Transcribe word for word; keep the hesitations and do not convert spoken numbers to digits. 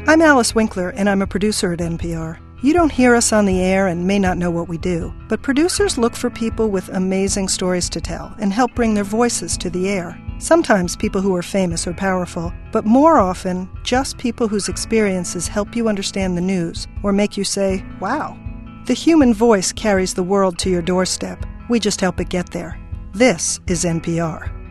I'm Alice Winkler, and I'm a producer at N P R. You don't hear us on the air and may not know what we do, but producers look for people with amazing stories to tell and help bring their voices to the air. Sometimes people who are famous or powerful, but more often, just people whose experiences help you understand the news or make you say, wow. The human voice carries the world to your doorstep. We just help it get there. This is N P R.